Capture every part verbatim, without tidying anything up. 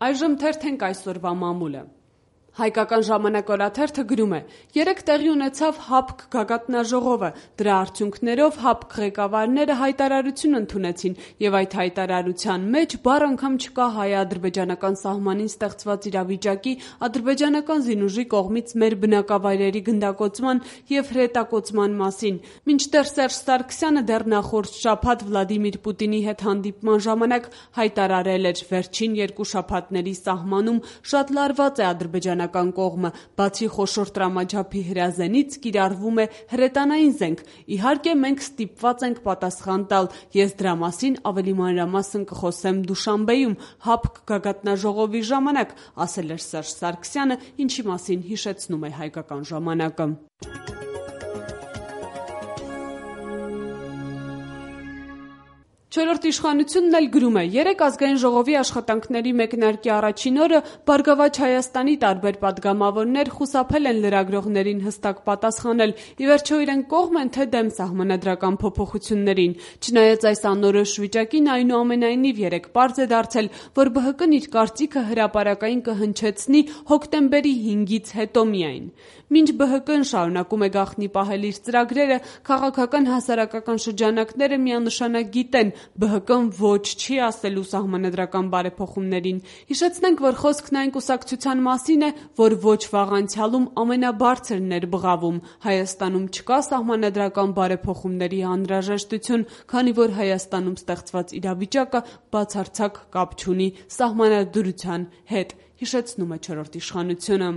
Այժմ թերթենք այսօրվա մամուլը։ Հայկական ժամանակ օրաթերթը գրում է. երեկ տեղի ունեցավ ՀԱՊԿ գագաթնաժողովը, դրա արդյունքներով ՀԱՊԿ ղեկավարները հայտարարություն ընդունեցին եւ այդ հայտարարության մեջ բառ անգամ չկա հայ-ադրբեջանական սահմանին ստեղծված իրավիճակի, ադրբեջանական զինուժի կողմից մեր բնակավայրերի գնդակոծման եւ հրետակոծման մասին։ Մինչդեռ Սերժ Սարգսյանը դեռ նախորդ շաբաթ Վլադիմիր Պուտինի հետ հանդիպման ժամանակ հայտարարել էր վերջին երկու շաբաթների սահմանում շատ լարված է ադրբեջանական կողմը, բացի խոշոր տրամաչափի հրազենից կիրառվում է հրետանային զենք։ Իհարկե մենք ստիպված ենք պատասխան տալ, ես դրա մասին ավելի մանրամասն կխոսեմ Դուշանբեում ՀԱՊԿ գագաթնաժողովի ժամանակ, ասել էր Սերժ Սարգսյանը, ինչի մասին հիշեցնում է հայկական ժամանակը։ Չորրորդ իշխանությունն էլ գրում է. երեկ ազգային ժողովի աշխատանքների մեկնարկի առաջին օրը Բարգավաճ Հայաստանի տարբեր պատգամավորներ խուսափել են լրագրողներին հստակ պատասխանել, ի վերջո իրենք կողմ են թե դեմ սահմանադրական փոփոխություններին։ Չնայած այս անորոշ վիճակին, այնուամենայնիվ երեկ պարզ է դարձել, որ ԲՀԿ-ն իր կարծիքը հրապարակային կհնչեցնի հոկտեմբերի հինգից հետո միայն։ Մինչ ԲՀԿ-ն շարունակում է գաղտնի պահել իր ծրագրերը, քաղաքական հասարակական շրջանակները միանշանակ գիտեն, ԲՀԿ-ն ոչ չի ասելու սահմանադրական բարեփոխումներին։ Հիշեցնենք, որ խոսքն այն կուսակցության մասին է, որ ոչ վաղ անցյալում ամենաբարձրն էր բղավում։ Հայաստանում չկա սահմանադրական բարեփոխումների անհրաժեշտություն, քանի որ Հայաստանում ստեղծված իրավիճակը բացարձակ կապ չունի սահմանադրության հետ, հիշեցնում է չորրորդ իշխանությունը։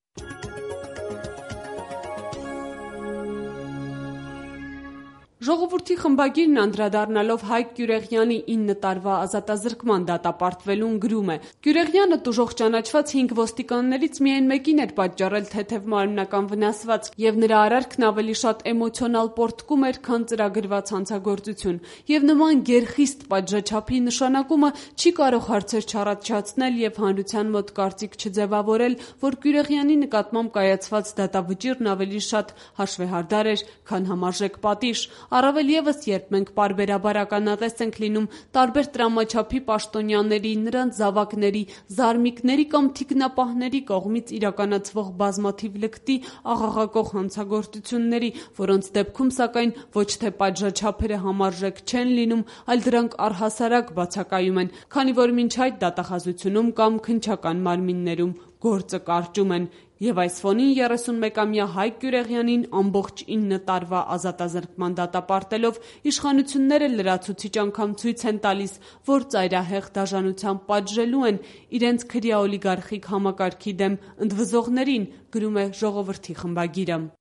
Ժողովրդի խմբագիրն անդրադառնալով Հայկ Գյուրեղյանի ինը տարվա ազատազրկման դատապարտվելուն գրում է. Գյուրեղյանը տուժող ճանաչված հինգ ոստիկաններից միայն մեկին էր պատճառել թեթև մարմնական վնասված, եւ նրա արարքն ավելի շատ էմոցիոնալ պոռթկում էր, քան ծրագրված հանցագործություն։ Եվ նման գերխիստ պատժաչափի նշանակումը չի կարող հարցեր չառաջացնել եւ հանրության մոտ կարծիք չձևավորել, որ Գյուրեղյանի նկատմամբ կայացված դատավճիռն ավելի շատ հաշվեհարդար էր, քան համարժեք պատիժ։ Առավել ևս, երբ մենք պարբերաբար ականատես ենք լինում տարբեր տրամաչափի պաշտոնյաների, նրանց զավակների, զարմիկների կամ թիկնապահների կողմից իրականացվող բազմաթիվ լկտի աղաղակող հանցագործությունների, որոնց դեպքում սակայն ոչ թե պատժաչափերը համարժեք չեն լինում, այլ դրանք առհասարակ բացակայում են, քանի որ մինչ այդ դատախազությունում կամ քննչական մարմիններում գործը կարճում են։ Եվ այս ֆոնին երեսունմեկամյա Հայկ Գյուրեղյանին ամբողջ ինը տարվա ազատազրկման դատապարտելով իշխանությունները լրացուցիչ անգամ ցույց են տալիս, որ ծայրահեղ դաժանությամբ պատժելու են իրենց քրյա օլիգարխիկ համակարգի դեմ ընդվզողներին, գրում է Ժողովրդի խմբագիրը։